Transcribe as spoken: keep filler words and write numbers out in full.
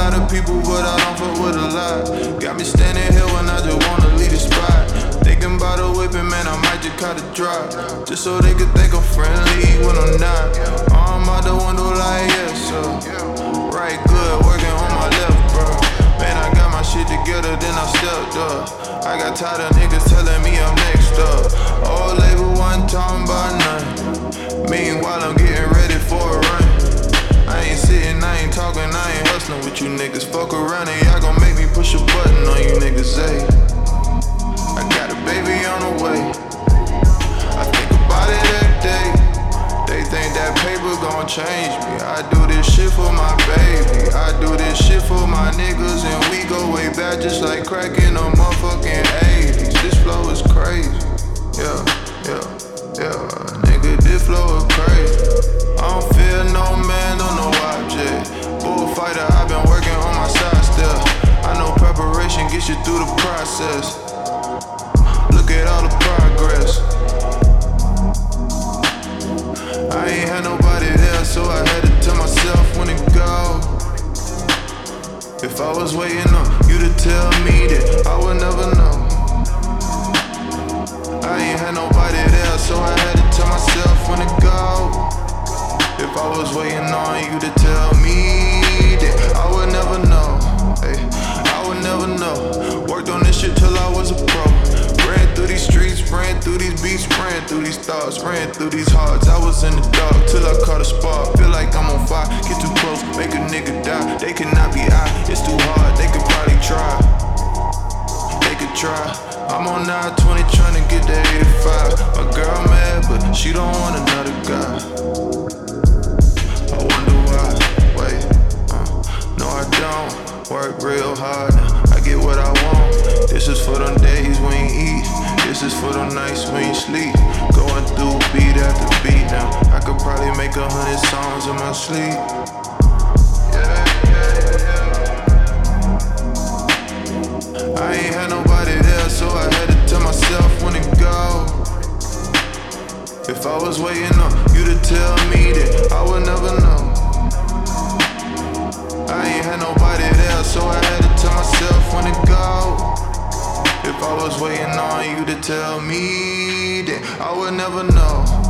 lot of people, but I don't fuck with a lot. Got me standing here when I just wanna leave the spot. Thinking about a whipping, man, I might just cut a drop, just so they could think I'm friendly when I'm not. I'm out the window like yes, sir. Right good, working on my left, bro. Man, I got my shit together, then I stepped up. I got tired of niggas telling me I'm next up. Old label wasn't talking about nothing. Meanwhile, I'm getting ready for a run. I ain't sitting, I ain't talking, I ain't hustling with you niggas. Fuck around and y'all gon' make me push a button on you niggas, ayy. I got a baby on the way. I think about it every day. They think that paper gon' change me. I do this shit for my baby. I do this shit for my niggas, and we go way back just like crack in the motherfucking eighties. This flow is crazy. Yeah, yeah, yeah. Nigga, this flow is crazy. I don't fear no man or no object. Bullfighter, I've been working on my side still. I know preparation gets you through the process. Look at all the progress. I ain't had nobody there, so I had to tell myself when to go. If I was waiting on you to tell me that, I would never know. I ain't had nobody there, so I had to tell myself when to go. If I was waiting on you to tell me that, I would never know. Hey, I would never know. Worked on this shit till I was a pro. Ran through these streets, ran through these beats, ran through these thoughts, ran through these hearts. I was in the dark till I caught a spark. Feel like I'm on fire, get too close, make a nigga die. They cannot be I, it's too hard, they could probably try. They could try. I'm on nine twenty trying to get that eighty-five. My girl mad, but she don't want another guy. I wonder why, wait, uh, no I don't. Work real hard, I get what I want. This is for them days when you eat. This is for them nights when you sleep. Going through beat after beat now. I could probably make a hundred songs in my sleep. Yeah, yeah, yeah. I ain't had nobody there, so I had to tell myself when to go. If I was waiting on you to tell me that, I would never know. I ain't had nobody there, so I had to tell myself when to go. If I was waiting on you to tell me that, I would never know.